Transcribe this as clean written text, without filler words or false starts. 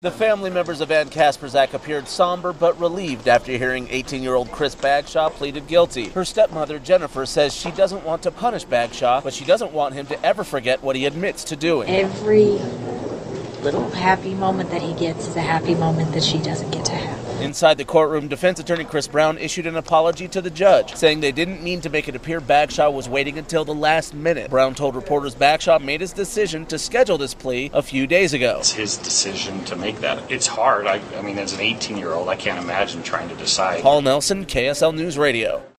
The family members of Ann Kasperzak appeared somber but relieved after hearing 18-year-old Chris Bagshaw pleaded guilty. Her stepmother, Jennifer, says she doesn't want to punish Bagshaw, but she doesn't want him to ever forget what he admits to doing. Every little happy moment that he gets is a happy moment that she doesn't get to have. Inside the courtroom, defense attorney Chris Brown issued an apology to the judge, saying they didn't mean to make it appear Bagshaw was waiting until the last minute. Brown told reporters Bagshaw made his decision to schedule this plea a few days ago. It's his decision to make that. It's hard. I mean, as an 18-year-old, I can't imagine trying to decide. Paul Nelson, KSL News Radio.